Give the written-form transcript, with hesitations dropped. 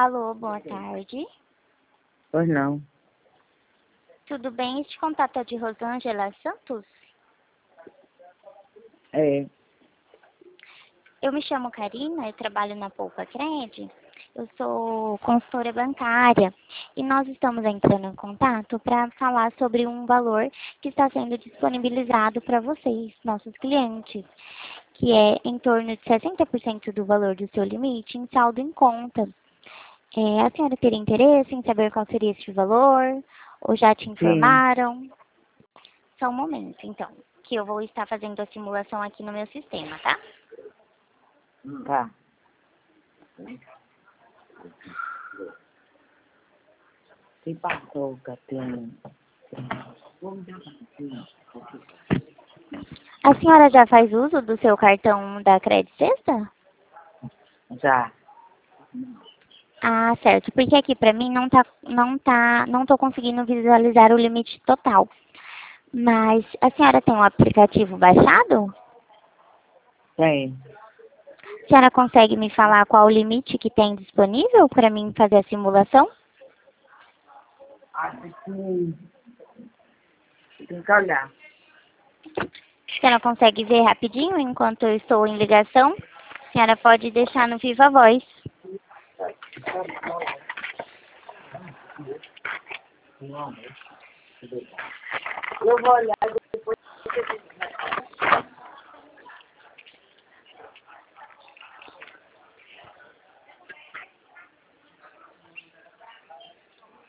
Alô, boa tarde. Pois não. Tudo bem? Este contato é de Rosângela Santos? É. Eu me chamo Karina, eu trabalho na Poupa Cred. Eu sou consultora bancária e nós estamos entrando em contato para falar sobre um valor que está sendo disponibilizado para vocês, nossos clientes, que é em torno de 60% do valor do seu limite em saldo em conta. A senhora teria interesse em saber qual seria este valor? Ou já te Sim. informaram? Só um momento, então, que eu vou estar fazendo a simulação aqui no meu sistema, tá? Tá. Se passou, Catinha. A senhora já faz uso do seu cartão da Credit Sexta? Já. Ah, certo. Porque aqui pra mim não tô conseguindo visualizar o limite total. Mas a senhora tem um aplicativo baixado? Tem. A senhora consegue me falar qual o limite que tem disponível para mim fazer a simulação? Acho que tem que olhar. A senhora consegue ver rapidinho enquanto eu estou em ligação? A senhora pode deixar no Viva Voz. Eu vou olhar depois.